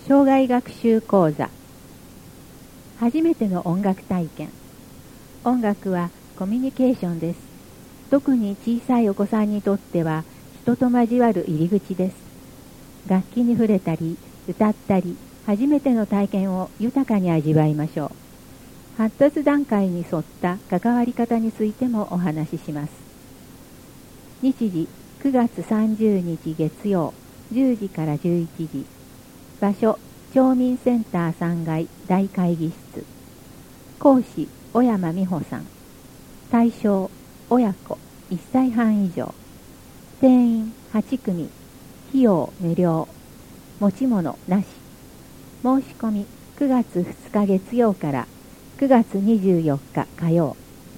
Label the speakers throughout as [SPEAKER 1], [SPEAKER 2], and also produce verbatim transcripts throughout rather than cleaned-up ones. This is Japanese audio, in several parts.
[SPEAKER 1] 生涯学習講座。初めての音楽体験。音楽はコミュニケーションです。特に小さいお子さんにとっては人と交わる入り口です。楽器に触れたり歌ったり、初めての体験を豊かに味わいましょう。発達段階に沿った関わり方についてもお話しします。日時くがつさんじゅうにち月曜じゅうじからじゅういちじ。場所、町民センターさんがい大会議室。講師、小山美穂さん。対象、親子いっさいはん以上。定員はちくみ。費用無料。持ち物なし。申し込みくがつふつか月曜からくがつにじゅうよっか火曜。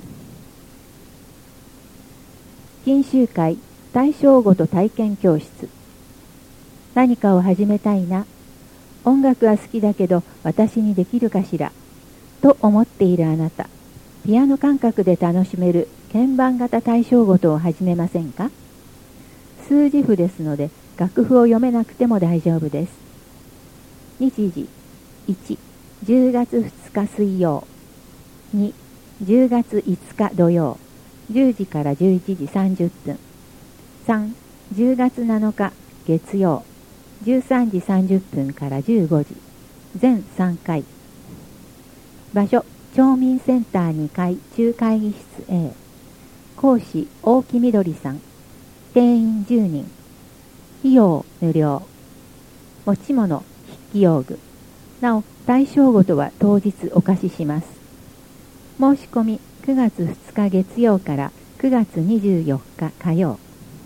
[SPEAKER 1] 研修会対象ごと体験教室。何かを始めたいな。音楽は好きだけど私にできるかしらと思っているあなた、ピアノ感覚で楽しめる鍵盤型対象ごとを始めませんか？数字譜ですので楽譜を読めなくても大丈夫です。日時いち、じゅうがつふつか水曜。に、じゅうがついつか土曜じゅうじからじゅういちじさんじゅっぷん。さん、じゅうがつなのか月曜じゅうさんじさんじゅっぷんからじゅうごじ。全さんかい。場所、町民センターにかい中会議室 A。講師、大木みどりさん。定員じゅうにん。費用無料。持ち物、筆記用具。なお、対象ごとは当日お貸しします。申し込みくがつふつか月曜からくがつにじゅうよっか火曜。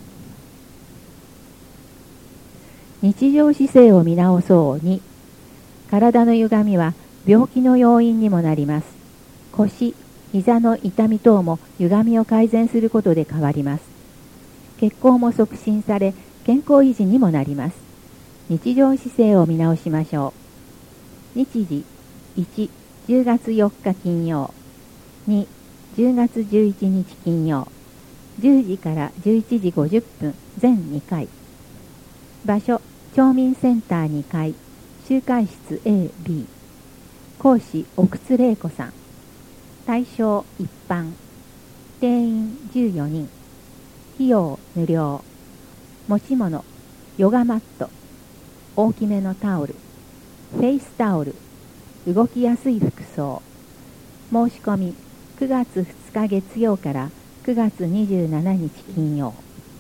[SPEAKER 1] 日常姿勢を見直そうに。体の歪みは病気の要因にもなります。腰、膝の痛み等も歪みを改善することで変わります。血行も促進され、健康維持にもなります。日常姿勢を見直しましょう。日時いち、じゅうがつよっか金曜。に、じゅうがつじゅういちにち金曜。じゅうじからじゅういちじごじゅっぷん全にかい。場所、町民センターにかい集会室 エービー。講師、奥津玲子さん。対象一般。定員じゅうよにん。費用無料。持ち物、ヨガマット、大きめのタオル、フェイスタオル、動きやすい服装。申し込みくがつふつか月曜からくがつにじゅうしちにち金曜。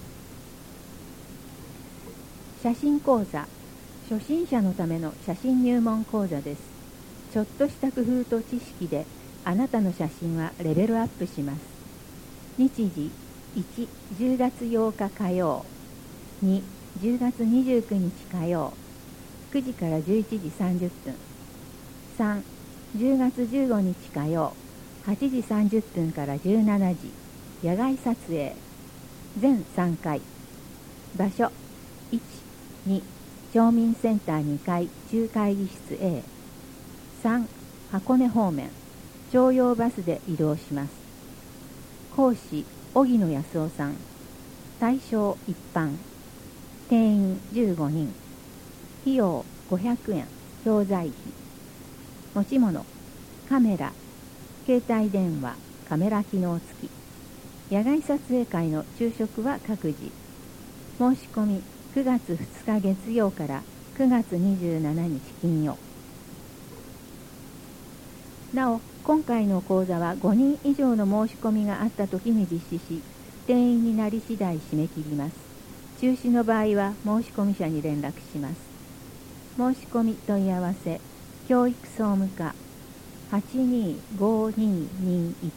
[SPEAKER 1] 写真講座。初心者のための写真入門講座です。ちょっとした工夫と知識であなたの写真はレベルアップします。日時いち、じゅうがつようか火曜。に、じゅうがつにじゅうくにち火曜くじからじゅういちじさんじゅっぷん。さん、じゅうがつじゅうごにち火曜はちじさんじゅっぷんからじゅうしちじ野外撮影。全さんかい。場所いち、に、町民センターにかい中会議室 A。 さん、箱根方面徴用バスで移動します。講師、荻野康夫さん。対象一般。定員じゅうごにん。費用ごひゃくえん教材費。持ち物、カメラ、携帯電話、カメラ機能付き。野外撮影会の昼食は各自。申し込みくがつふつか月曜からくがつにじゅうしちにち金曜。なお、今回の講座はごにん以上の申し込みがあった時に実施し、定員になり次第締め切ります。中止の場合は申し込み者に連絡します。申し込み問い合わせ、教育総務課 はちにーごにーにーいち。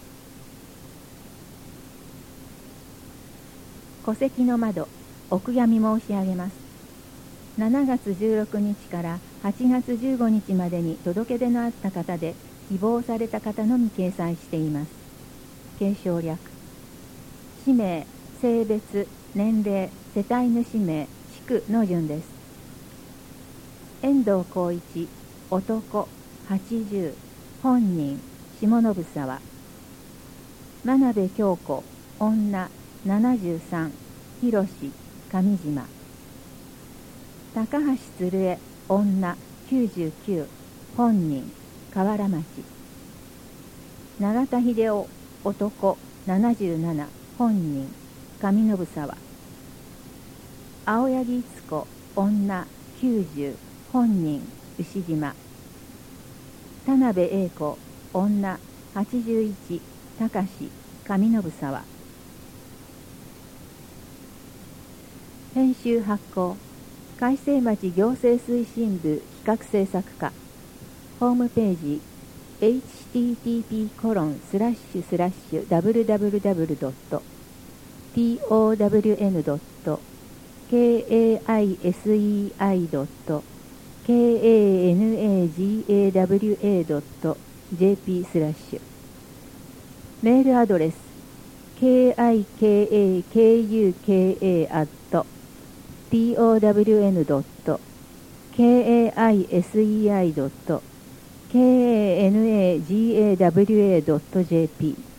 [SPEAKER 1] 戸籍の窓、お悔やみ申し上げます。しちがつじゅうろくにちからはちがつじゅうごにちまでに届け出のあった方で希望された方のみ掲載しています。継承略。氏名、性別、年齢、世帯主名、地区の順です。遠藤浩一、男、はちじゅう、本人、下信沢。真鍋京子、女、ななじゅうさん、広志、上島。高橋鶴江、 女きゅうじゅうきゅう、本人河原町。永田秀夫男ななじゅうなな、本人上信沢。青柳逸子女きゅうじゅう、本人牛島。田辺栄子女はちじゅういち、高志上信沢。編集発行海星町行政推進部企画制作課。ホームページ エイチティーティーピーコロンスラッシュスラッシュダブリュダブリュダブリュドットトワンドットケーエーアイエスイーアイドットケーエーエヌエージーエーダブリュエードットジェーピー スラッシュ。メールアドレス ケーアイケーエーケーユーケーエー アット トワンドットケーエーアイエスイーアイドットケーエーエヌエージーエーダブリュエードットジェーピー